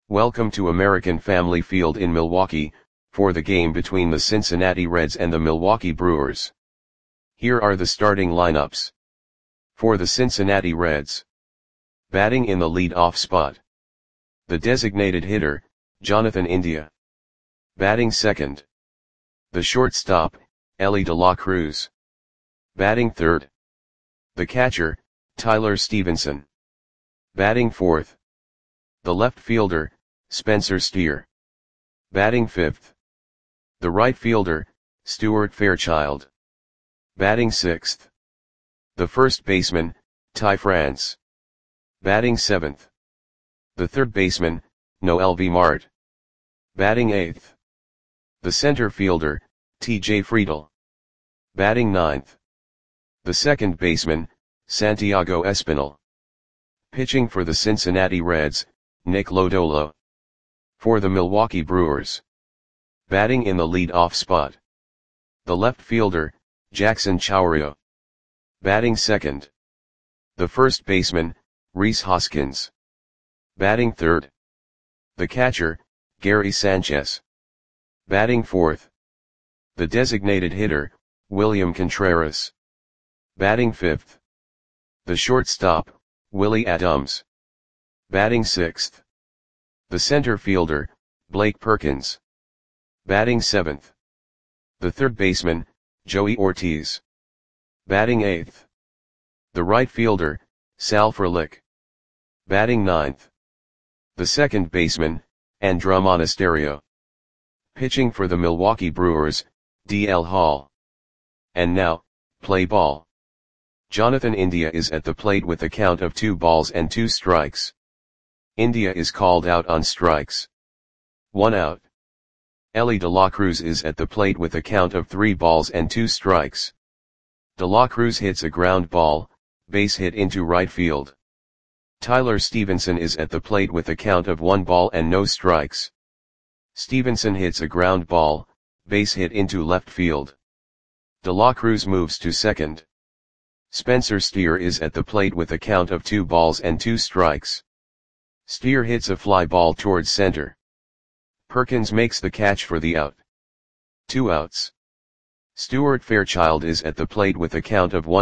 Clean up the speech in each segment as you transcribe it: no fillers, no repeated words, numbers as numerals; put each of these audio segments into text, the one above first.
Welcome to American Family Field in Milwaukee, for the game between the Cincinnati Reds and the Milwaukee Brewers. Here are the starting lineups. For the Cincinnati Reds. Batting in the lead-off spot. The designated hitter, Jonathan India. Batting second. The shortstop, Elly De La Cruz. Batting third. The catcher, Tyler Stephenson. Batting fourth. The left fielder, Spencer Steer. Batting fifth. The right fielder, Stuart Fairchild. Batting sixth. The first baseman, Ty France. Batting seventh. The third baseman, Noel V. Marte. Batting eighth. The center fielder, T.J. Friedl. Batting ninth. The second baseman, Santiago Espinal. Pitching for the Cincinnati Reds, Nick Lodolo. For the Milwaukee Brewers. Batting in the lead-off spot. The left fielder, Jackson Chourio. Batting second. The first baseman, Rhys Hoskins. Batting third. The catcher, Gary Sanchez. Batting fourth. The designated hitter, William Contreras. Batting fifth. The shortstop, Willie Adams. Batting sixth. The center fielder, Blake Perkins. Batting seventh. The third baseman, Joey Ortiz. Batting eighth. The right fielder, Sal Frelick. Batting ninth. The second baseman, Andruw Monasterio. Pitching for the Milwaukee Brewers, D.L. Hall. And now, play ball. Jonathan India is at the plate with a count of 2-2. India is called out on strikes. 1 out. Elly De La Cruz is at the plate with a count of 3-2. De La Cruz hits a ground ball, base hit into right field. Tyler Stephenson is at the plate with a count of 1-0. Stephenson hits a ground ball, base hit into left field. De La Cruz moves to second. Spencer Steer is at the plate with a count of 2-2. Steer hits a fly ball towards center. Perkins makes the catch for the out. 2 outs. Stuart Fairchild is at the plate with a count of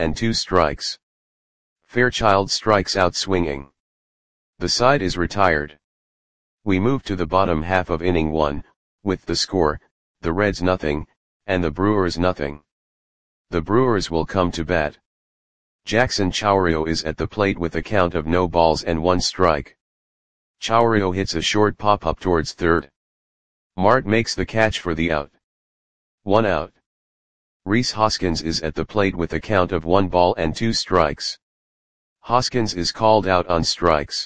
1-2. Fairchild strikes out swinging. The side is retired. We move to the bottom half of inning 1, with the score, the Reds 0, and the Brewers 0. The Brewers will come to bat. Jackson Chourio is at the plate with a count of 0-1. Chourio hits a short pop-up towards third. Marte makes the catch for the out. 1 out. Rhys Hoskins is at the plate with a count of 1-2. Hoskins is called out on strikes.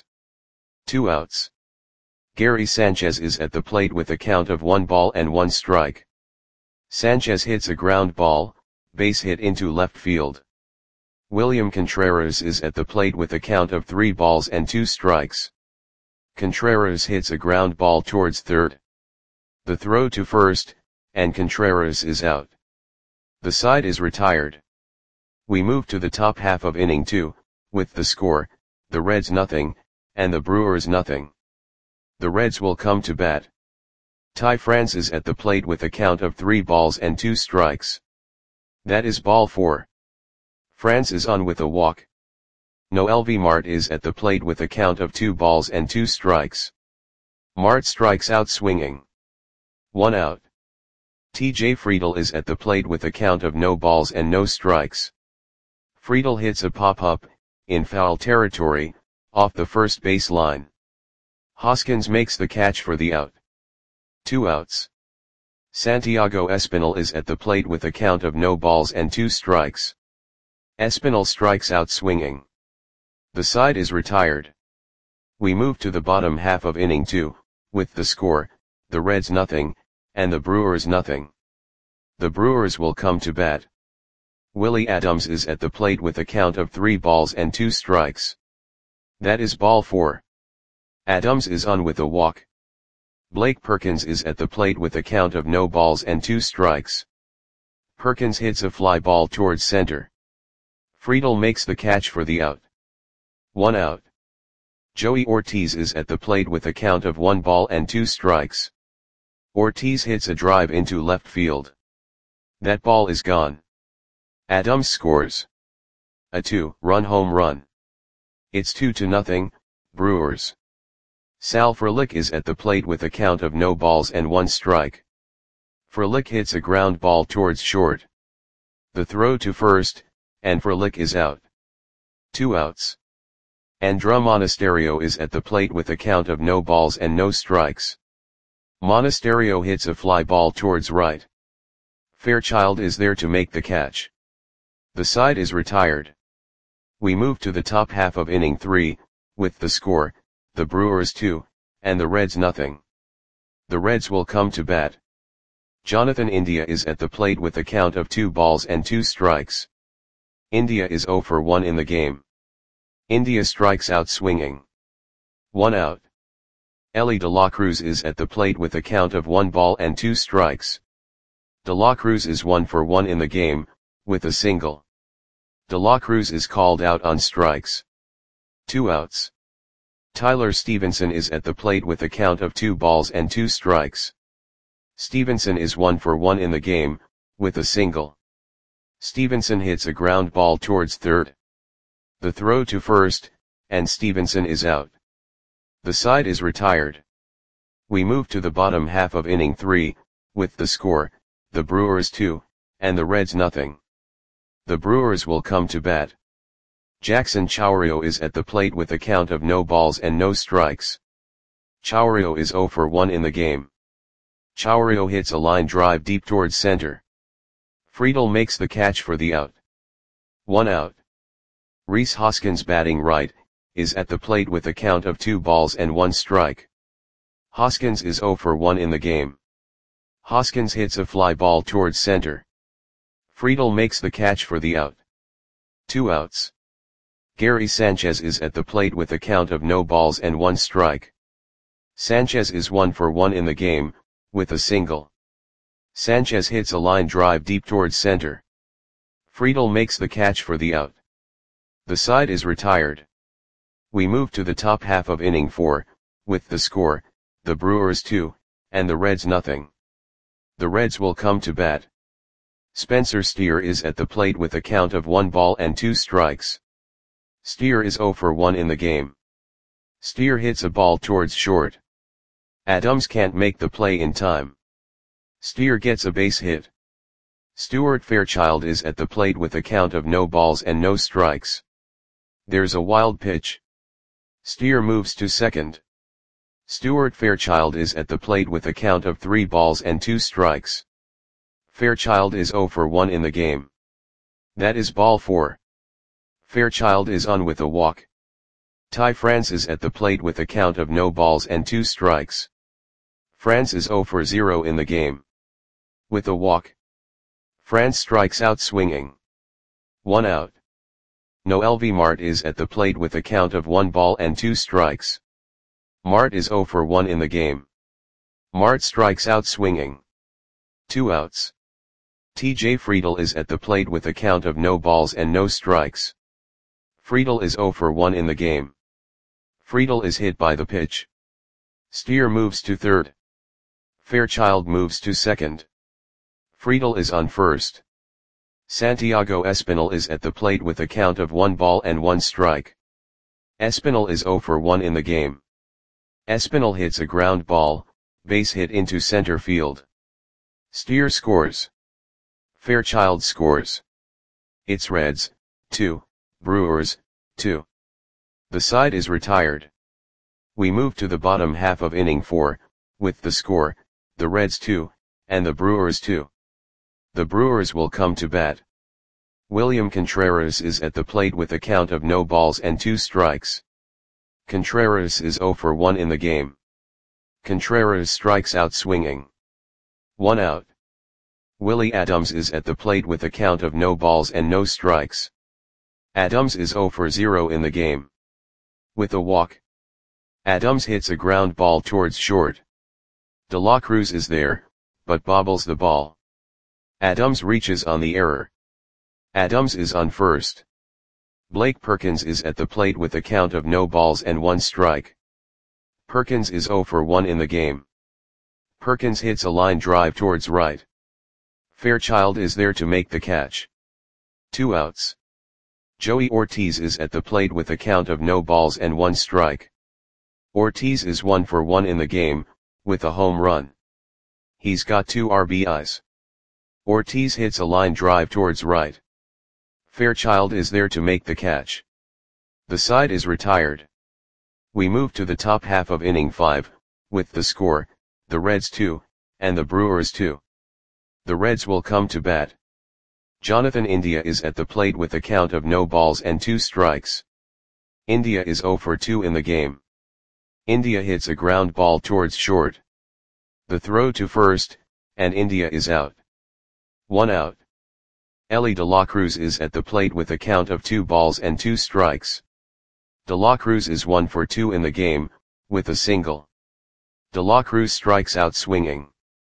2 outs. Gary Sanchez is at the plate with a count of 1-1. Sanchez hits a ground ball, base hit into left field. William Contreras is at the plate with a count of 3-2. Contreras hits a ground ball towards third. The throw to first, and Contreras is out. The side is retired. We move to the top half of inning 2, with the score, the Reds 0, and the Brewers 0. The Reds will come to bat. Ty France is at the plate with a count of 3-2. That is ball 4. France is on with a walk. Noel V. Marte is at the plate with a count of 2-2. Marte strikes out swinging. 1 out. T.J. Friedl is at the plate with a count of 0-0. Friedl hits a pop-up, in foul territory, off the first base line. Hoskins makes the catch for the out. 2 outs. Santiago Espinal is at the plate with a count of 0-2. Espinal strikes out swinging. The side is retired. We move to the bottom half of inning 2, with the score, the Reds 0, and the Brewers 0. The Brewers will come to bat. Willie Adams is at the plate with a count of 3-2. That is ball 4. Adams is on with a walk. Blake Perkins is at the plate with a count of 0-2. Perkins hits a fly ball towards center. Friedl makes the catch for the out. 1 out. Joey Ortiz is at the plate with a count of 1 ball and 2 strikes. Ortiz hits a drive into left field. That ball is gone. Adams scores a 2-run home run. It's 2-0, Brewers. Sal Frelick is at the plate with a count of no balls and 1 strike. Frelick hits a ground ball towards short. The throw to first, and Frelick is out. 2 outs. Andruw Monasterio is at the plate with a count of no balls and no strikes. Monasterio hits a fly ball towards right. Fairchild is there to make the catch. The side is retired. We move to the top half of inning 3, with the score, the Brewers 2, and the Reds nothing. The Reds will come to bat. Jonathan India is at the plate with a count of 2 balls and 2 strikes. India is 0 for 1 in the game. India strikes out swinging. 1 out. Elly De La Cruz is at the plate with a count of 1 ball and 2 strikes. De La Cruz is 1 for 1 in the game, with a single. De La Cruz is called out on strikes. 2 outs. Tyler Stevenson is at the plate with a count of 2 balls and 2 strikes. Stevenson is 1 for 1 in the game, with a single. Stevenson hits a ground ball towards third. The throw to first, and Stevenson is out. The side is retired. We move to the bottom half of inning 3, with the score, the Brewers 2, and the Reds nothing. The Brewers will come to bat. Jackson Chourio is at the plate with a count of no balls and no strikes. Chourio is 0 for 1 in the game. Chourio hits a line drive deep towards center. Friedl makes the catch for the out. 1 out. Rhys Hoskins, batting right, is at the plate with a count of 2 balls and 1 strike. Hoskins is 0 for 1 in the game. Hoskins hits a fly ball towards center. Friedl makes the catch for the out. 2 outs. Gary Sanchez is at the plate with a count of no balls and 1 strike. Sanchez is 1 for 1 in the game, with a single. Sanchez hits a line drive deep towards center. Friedl makes the catch for the out. The side is retired. We move to the top half of inning 4, with the score, the Brewers 2, and the Reds nothing. The Reds will come to bat. Spencer Steer is at the plate with a count of 1 ball and 2 strikes. Steer is 0 for 1 in the game. Steer hits a ball towards short. Adams can't make the play in time. Steer gets a base hit. Stuart Fairchild is at the plate with a count of no balls and no strikes. There's a wild pitch. Steer moves to second. Stuart Fairchild is at the plate with a count of 3 balls and 2 strikes. Fairchild is 0 for 1 in the game. That is ball 4. Fairchild is on with a walk. Ty France is at the plate with a count of no balls and 2 strikes. France is 0 for 0 in the game. With a walk. France strikes out swinging. 1 out. Noelvi Marte is at the plate with a count of 1 ball and 2 strikes. Marte is 0 for 1 in the game. Marte strikes out swinging. 2 outs. TJ Friedl is at the plate with a count of no balls and no strikes. Friedl is 0 for 1 in the game. Friedl is hit by the pitch. Steer moves to third. Fairchild moves to second. Friedl is on first. Santiago Espinal is at the plate with a count of 1 ball and 1 strike. Espinal is 0 for 1 in the game. Espinal hits a ground ball, base hit into center field. Steer scores. Fairchild scores. It's Reds, 2, Brewers, 2. The side is retired. We move to the bottom half of inning 4, with the score, the Reds 2, and the Brewers 2. The Brewers will come to bat. William Contreras is at the plate with a count of no balls and 2 strikes. Contreras is 0 for 1 in the game. Contreras strikes out swinging. 1 out. Willie Adams is at the plate with a count of no balls and no strikes. Adams is 0 for 0 in the game. With a walk. Adams hits a ground ball towards short. De La Cruz is there, but bobbles the ball. Adams reaches on the error. Adams is on first. Blake Perkins is at the plate with a count of no balls and 1 strike. Perkins is 0 for 1 in the game. Perkins hits a line drive towards right. Fairchild is there to make the catch. 2 outs. Joey Ortiz is at the plate with a count of no balls and 1 strike. Ortiz is 1 for 1 in the game, with a home run. He's got 2 RBIs. Ortiz hits a line drive towards right. Fairchild is there to make the catch. The side is retired. We move to the top half of inning 5, with the score, the Reds 2, and the Brewers 2. The Reds will come to bat. Jonathan India is at the plate with a count of no balls and 2 strikes. India is 0 for 2 in the game. India hits a ground ball towards short. The throw to first, and India is out. 1 out. Elly De La Cruz is at the plate with a count of 2 balls and 2 strikes. De La Cruz is 1 for 2 in the game, with a single. De La Cruz strikes out swinging.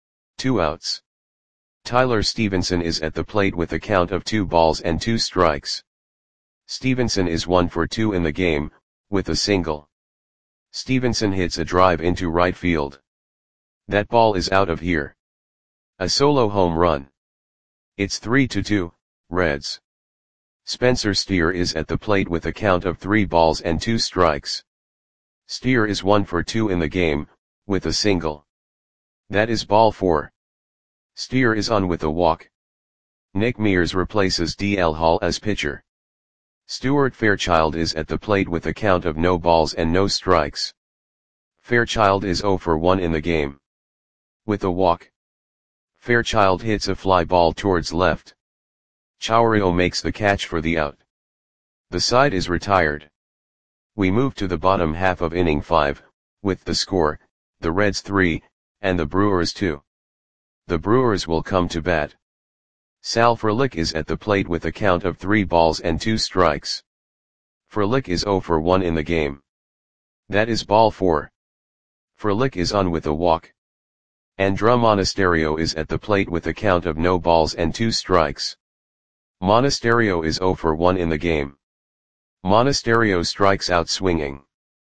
2 outs. Tyler Stevenson is at the plate with a count of 2 balls and 2 strikes. Stevenson is 1 for 2 in the game, with a single. Stevenson hits a drive into right field. That ball is out of here. A solo home run. It's 3-2, Reds. Spencer Steer is at the plate with a count of 3 balls and 2 strikes. Steer is 1 for 2 in the game, with a single. That is ball 4. Steer is on with a walk. Nick Mears replaces DL Hall as pitcher. Stuart Fairchild is at the plate with a count of no balls and no strikes. Fairchild is 0 for 1 in the game. With a walk. Fairchild hits a fly ball towards left. Chourio makes the catch for the out. The side is retired. We move to the bottom half of inning 5, with the score, the Reds 3, and the Brewers 2. The Brewers will come to bat. Sal Frelick is at the plate with a count of 3 balls and 2 strikes. Frelick is 0 for 1 in the game. That is ball 4. Frelick is on with a walk. Andruw Monasterio is at the plate with a count of no balls and 2 strikes. Monasterio is 0 for 1 in the game. Monasterio strikes out swinging.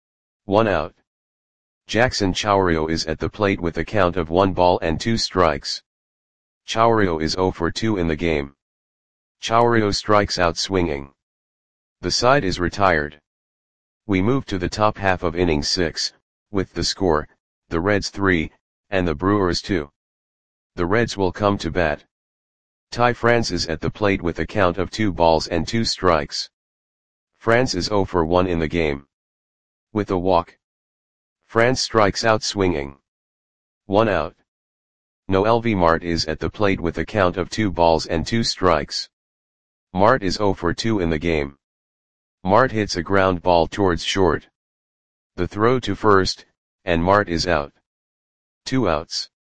1 out. Jackson Chourio is at the plate with a count of 1 ball and 2 strikes. Chourio is 0 for 2 in the game. Chourio strikes out swinging. The side is retired. We move to the top half of inning 6, with the score, the Reds 3, and the Brewers 2. The Reds will come to bat. Ty France is at the plate with a count of 2 balls and 2 strikes. France is 0 for 1 in the game. With a walk. France strikes out swinging. 1 out. Noelvi Marte is at the plate with a count of 2 balls and 2 strikes. Marte is 0 for 2 in the game. Marte hits a ground ball towards short. The throw to first, and Marte is out. 2 outs.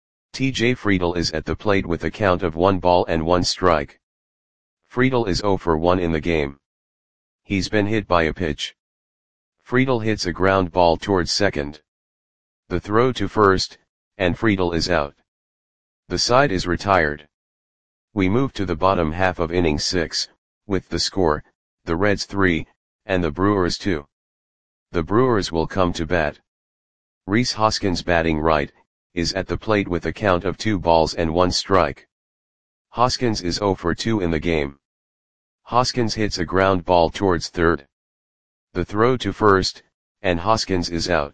TJ Friedl is at the plate with a count of 1 ball and 1 strike. Friedl is 0 for 1 in the game. He's been hit by a pitch. Friedl hits a ground ball towards second. The throw to first, and Friedl is out. The side is retired. We move to the bottom half of inning 6, with the score, the Reds 3, and the Brewers 2. The Brewers will come to bat. Rhys Hoskins batting right, is at the plate with a count of 2 balls and 1 strike. Hoskins is 0 for 2 in the game. Hoskins hits a ground ball towards third. The throw to first, and Hoskins is out.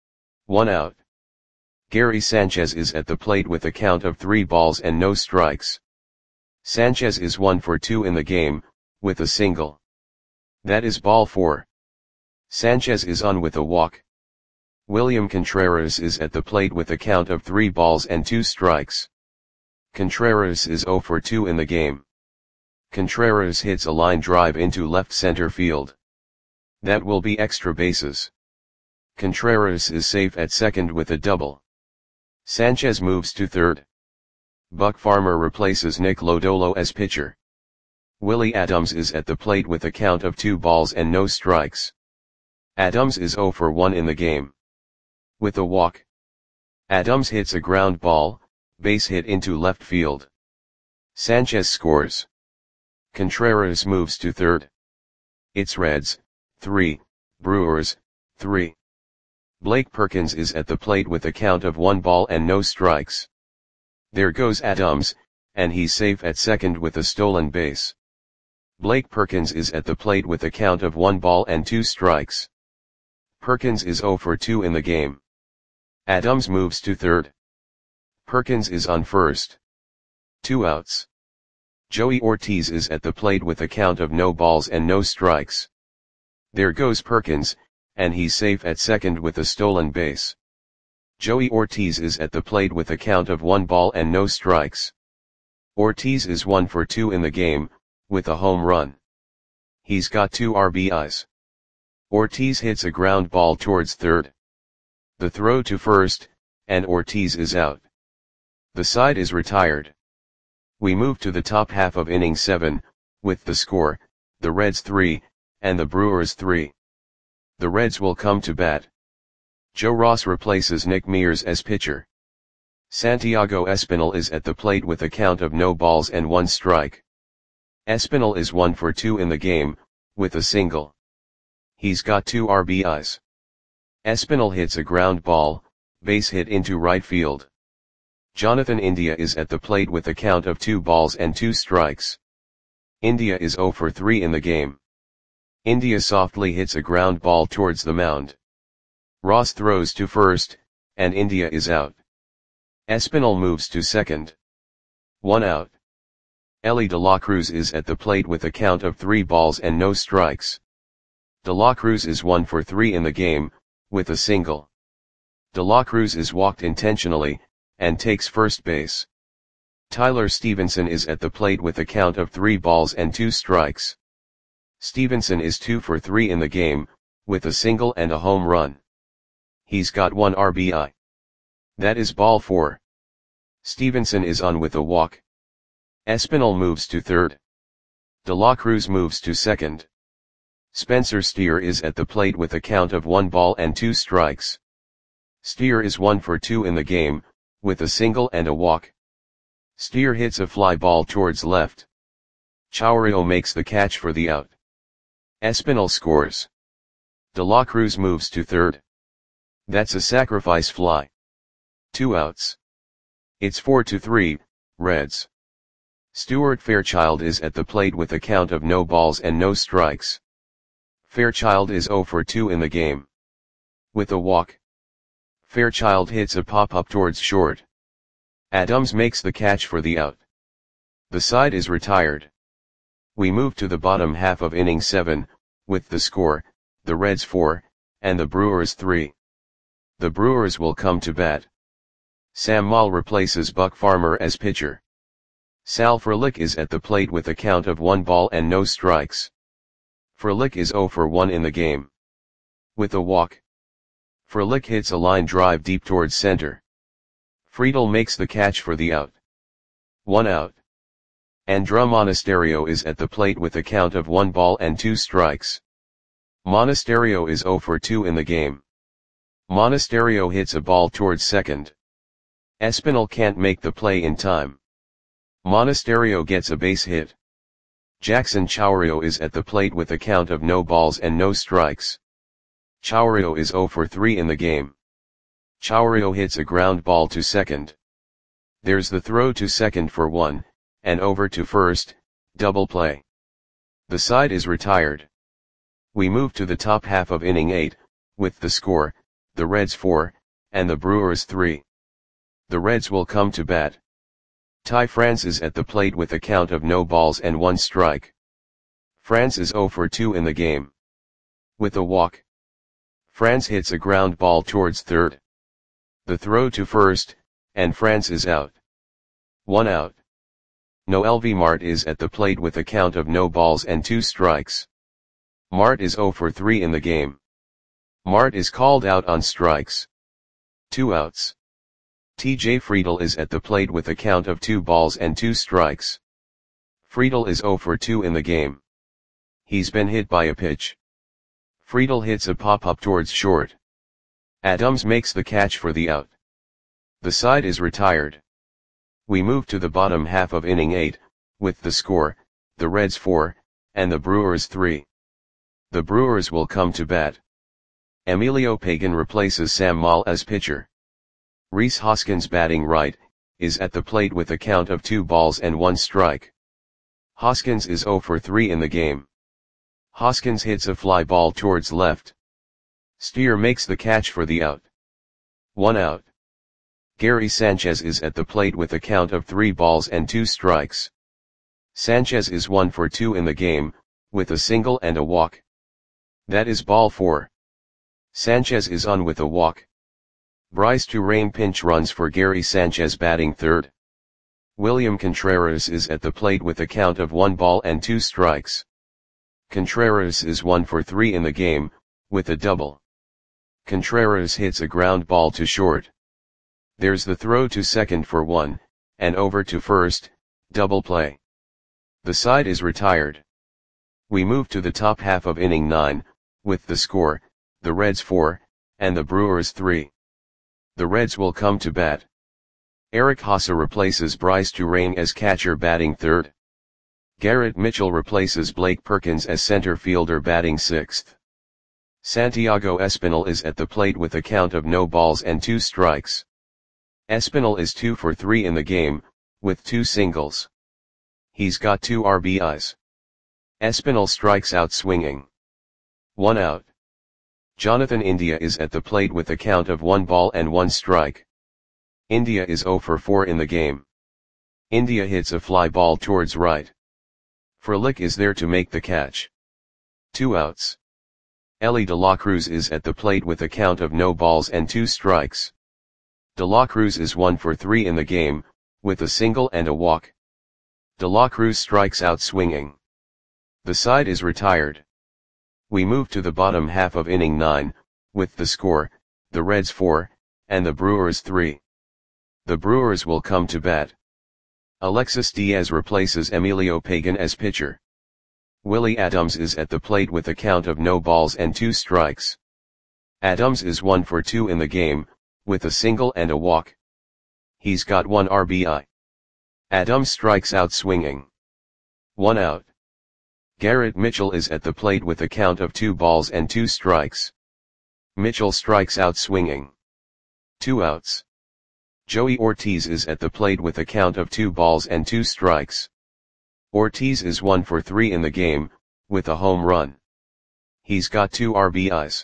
1 out. Gary Sanchez is at the plate with a count of 3 balls and no strikes. Sanchez is 1 for 2 in the game, with a single. That is ball 4. Sanchez is on with a walk. William Contreras is at the plate with a count of 3 balls and 2 strikes. Contreras is 0 for 2 in the game. Contreras hits a line drive into left center field. That will be extra bases. Contreras is safe at second with a double. Sanchez moves to third. Buck Farmer replaces Nick Lodolo as pitcher. Willie Adams is at the plate with a count of 2 balls and no strikes. Adams is 0 for 1 in the game. With a walk. Adams hits a ground ball, base hit into left field. Sanchez scores. Contreras moves to third. It's Reds, 3, Brewers, 3. Blake Perkins is at the plate with a count of 1 ball and no strikes. There goes Adams, and he's safe at second with a stolen base. Blake Perkins is at the plate with a count of 1 ball and 2 strikes. Perkins is 0 for 2 in the game. Adams moves to third. Perkins is on first. 2 outs. Joey Ortiz is at the plate with a count of no balls and no strikes. There goes Perkins, and he's safe at second with a stolen base. Joey Ortiz is at the plate with a count of 1 ball and no strikes. Ortiz is 1 for 2 in the game, with a home run. He's got 2 RBIs. Ortiz hits a ground ball towards third. The throw to first, and Ortiz is out. The side is retired. We move to the top half of inning 7, with the score, the Reds 3, and the Brewers 3. The Reds will come to bat. Joe Ross replaces Nick Mears as pitcher. Santiago Espinal is at the plate with a count of no balls and 1 strike. Espinal is 1 for 2 in the game, with a single. He's got 2 RBIs. Espinal hits a ground ball, base hit into right field. Jonathan India is at the plate with a count of 2 balls and 2 strikes. India is 0 for 3 in the game. India softly hits a ground ball towards the mound. Ross throws to first, and India is out. Espinal moves to second. 1 out. Elly De La Cruz is at the plate with a count of 3 balls and no strikes. De La Cruz is 1 for 3 in the game, with a single. De La Cruz is walked intentionally, and takes first base. Tyler Stevenson is at the plate with a count of 3 balls and 2 strikes. Stevenson is 2 for 3 in the game, with a single and a home run. He's got 1 RBI. That is ball 4. Stevenson is on with a walk. Espinal moves to third. De La Cruz moves to second. Spencer Steer is at the plate with a count of 1 ball and 2 strikes. Steer is 1 for 2 in the game, with a single and a walk. Steer hits a fly ball towards left. Chourio makes the catch for the out. Espinal scores. De La Cruz moves to third. That's a sacrifice fly. 2 outs. It's 4-3, Reds. Stuart Fairchild is at the plate with a count of no balls and no strikes. Fairchild is 0 for 2 in the game. With a walk. Fairchild hits a pop-up towards short. Adams makes the catch for the out. The side is retired. We move to the bottom half of inning 7, with the score, the Reds 4, and the Brewers 3. The Brewers will come to bat. Sam Moll replaces Buck Farmer as pitcher. Sal Frelick is at the plate with a count of 1 ball and no strikes. Frelick is 0 for 1 in the game. With a walk. Frelick hits a line drive deep towards center. Friedel makes the catch for the out. 1 out. Andruw Monasterio is at the plate with a count of 1 ball and 2 strikes. Monasterio is 0 for 2 in the game. Monasterio hits a ball towards second. Espinal can't make the play in time. Monasterio gets a base hit. Jackson Chourio is at the plate with a count of no balls and no strikes. Chourio is 0 for 3 in the game. Chourio hits a ground ball to second. There's the throw to second for 1, and over to first, double play. The side is retired. We move to the top half of inning 8, with the score, the Reds 4, and the Brewers 3. The Reds will come to bat. Ty France is at the plate with a count of no balls and 1 strike. France is 0 for 2 in the game. With a walk. France hits a ground ball towards third. The throw to first, and France is out. 1 out. Noelvi Marte is at the plate with a count of no balls and 2 strikes. Marte is 0 for 3 in the game. Marte is called out on strikes. 2 outs. TJ Friedel is at the plate with a count of 2 balls and 2 strikes. Friedel is 0 for 2 in the game. He's been hit by a pitch. Friedel hits a pop-up towards short. Adams makes the catch for the out. The side is retired. We move to the bottom half of inning 8, with the score, the Reds 4, and the Brewers 3. The Brewers will come to bat. Emilio Pagan replaces Sam Moll as pitcher. Rhys Hoskins batting right, is at the plate with a count of 2 balls and 1 strike. Hoskins is 0 for 3 in the game. Hoskins hits a fly ball towards left. Steer makes the catch for the out. 1 out. Gary Sanchez is at the plate with a count of 3 balls and 2 strikes. Sanchez is 1 for 2 in the game, with a single and a walk. That is ball 4. Sanchez is on with a walk. Bryce Turang pinch runs for Gary Sanchez batting third. William Contreras is at the plate with a count of 1 ball and 2 strikes. Contreras is 1 for 3 in the game, with a double. Contreras hits a ground ball to short. There's the throw to second for 1, and over to first, double play. The side is retired. We move to the top half of inning 9, with the score, the Reds 4, and the Brewers 3. The Reds will come to bat. Eric Haase replaces Bryce Turang as catcher batting third. Garrett Mitchell replaces Blake Perkins as center fielder batting sixth. Santiago Espinal is at the plate with a count of no balls and 2 strikes. Espinal is 2 for 3 in the game, with 2 singles. He's got 2 RBIs. Espinal strikes out swinging. 1 out. Jonathan India is at the plate with a count of 1 ball and 1 strike. India is 0 for 4 in the game. India hits a fly ball towards right. Frelick is there to make the catch. 2 outs. Elly De La Cruz is at the plate with a count of no balls and 2 strikes. De La Cruz is 1 for 3 in the game, with a single and a walk. De La Cruz strikes out swinging. The side is retired. We move to the bottom half of inning 9, with the score, the Reds 4, and the Brewers 3. The Brewers will come to bat. Alexis Diaz replaces Emilio Pagan as pitcher. Willie Adams is at the plate with a count of no balls and 2 strikes. Adams is 1 for 2 in the game, with a single and a walk. He's got 1 RBI. Adams strikes out swinging. 1 out. Garrett Mitchell is at the plate with a count of 2 balls and 2 strikes. Mitchell strikes out swinging. 2 outs. Joey Ortiz is at the plate with a count of 2 balls and 2 strikes. Ortiz is 1 for 3 in the game, with a home run. He's got 2 RBIs.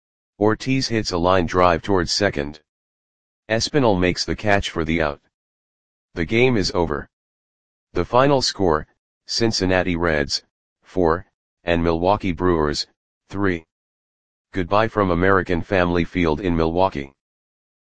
Ortiz hits a line drive towards second. Espinal makes the catch for the out. The game is over. The final score, Cincinnati Reds, 4, and Milwaukee Brewers, 3. Goodbye from American Family Field in Milwaukee.